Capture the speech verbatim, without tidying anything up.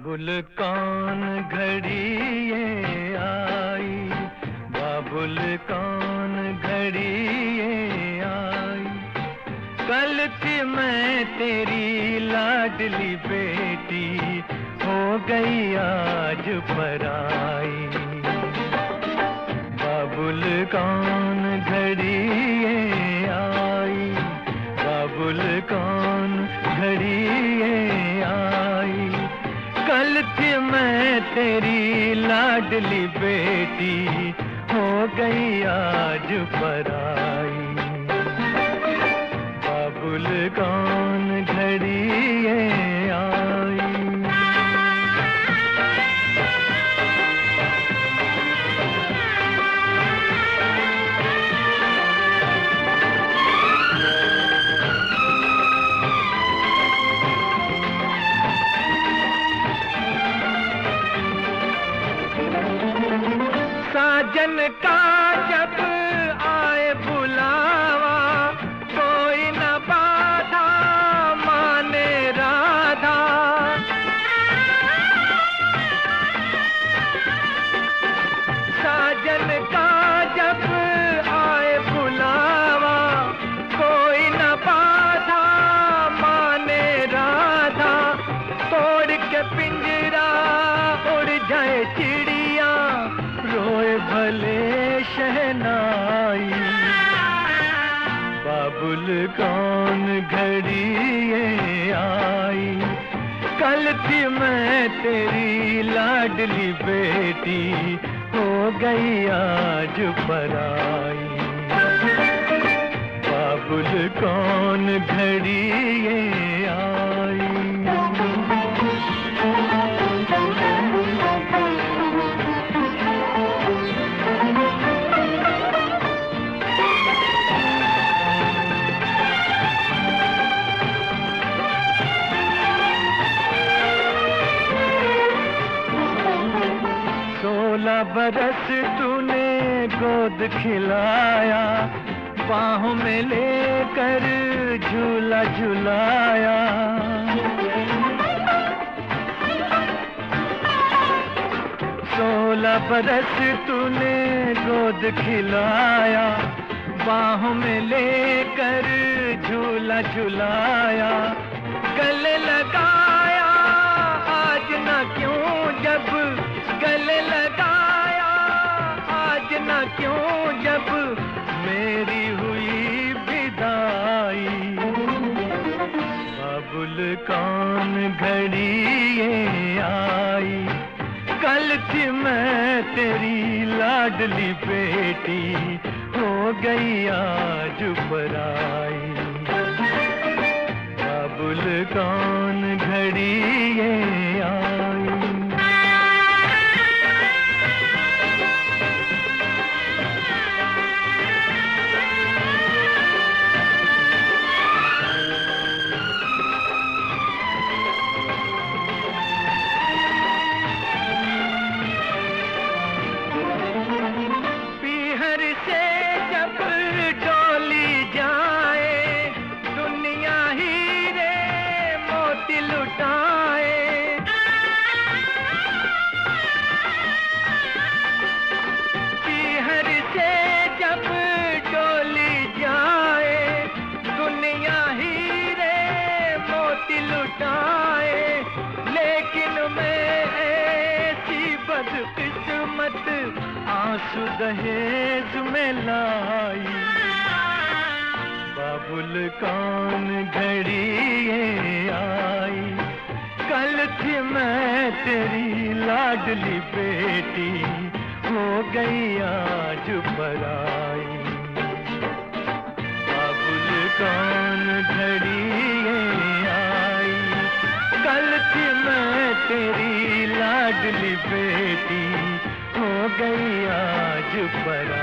बाबुल कौन घड़ी ये आई, बाबुल कौन घड़ी ये आई। कल थी मैं तेरी लाडली बेटी, हो गई आज पराई। बाबुल कौन घड़ी ये आई, बाबुल कौन घड़ी ये आई। कल थी मैं तेरी लाडली बेटी, हो गई आज पराई। बाबुल कौन घड़ी ये आई। साजन का जब आए बुलावा, कोई न बाधा माने राधा। साजन का जब आए बुलावा, कोई न बाधा माने राधा। तोड़ के पिंजरा उड़ जाए चिड़िया, रोए भले शहनाई। बाबुल कौन घड़ी ये आई। कल थी मैं तेरी लाडली बेटी, हो गई आज पराई। बाबुल कौन घड़ी ये आई। सोलह बरस तूने गोद खिलाया, बाहों में लेकर झूला झुलाया। सोलह बरस तूने गोद खिलाया, बाहों में लेकर झूला झुलाया। गले लगाया आज ना क्यों, जब गले लगाया आज ना क्यों, जब मेरी हुई विदाई। बाबुल कौन घड़ी ये आई। कल थी मैं तेरी लाडली बेटी, हो गई आज पराई। बाबुल कौन घड़ी ये आई। लेकिन मैं ऐसी बदकिस्मत आंसू दहेज में लाई। बाबुल कौन घड़ी ये आई। कल थी मैं तेरी लाडली बेटी, हो गई आज पराई। बाबुल कौन घड़ी ये आई। कल थी मैं तेरी लाडली बेटी, हो गई आज पराई।